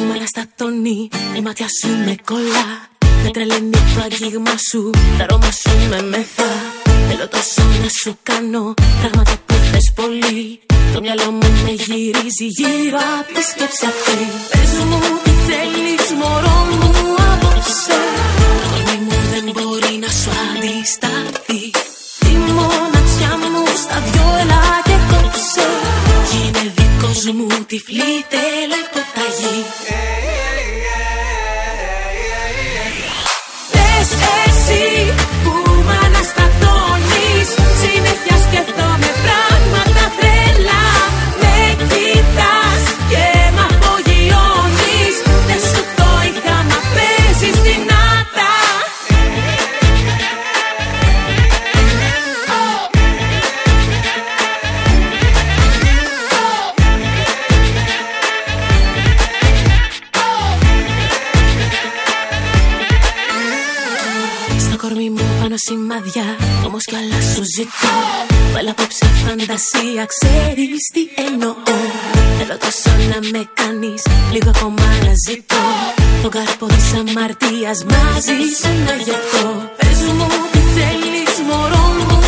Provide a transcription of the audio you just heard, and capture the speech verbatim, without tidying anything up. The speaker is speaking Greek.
με αναστατώνει, η μάτια σου με κολλά. Με τρελαίνει το αγγίγμα σου, τα αρώμα σου με μεθά. Θέλω τόσο να σου κάνω πράγματα που θες πολύ. Το μυαλό μου με γυρίζει γύρω απ' τη σκέψη αυτή. Πες μου τι θέλεις μωρό μου απόψε. Το κορμί μου δεν μπορεί να σου αντισταθεί. Τη μοναξιά μου στα δυο έλα και κόψε. Κι είναι δικός μου τυφλή, θέλω υποταγή. Πες εσύ που μ' αναστατώνεις. Συνέχεια σκέφτομαι πράγματα τρελά. Με κοιτάς και μ' απογειώνεις. Δεν σου το είχα μα παίζεις δυνατά. Στο κορμί μου πάνω σημάδια, όμως κι άλλα σου ζητώ. Βάλε απόψε φαντασία, ξέρεις τι εννοώ. Θέλω τόσο να με κάνεις, λίγο ακόμα να ζητώ. Τον καρπό της αμαρτίας μαζί σου να γευτώ. Πες μου τι θέλεις μωρό μου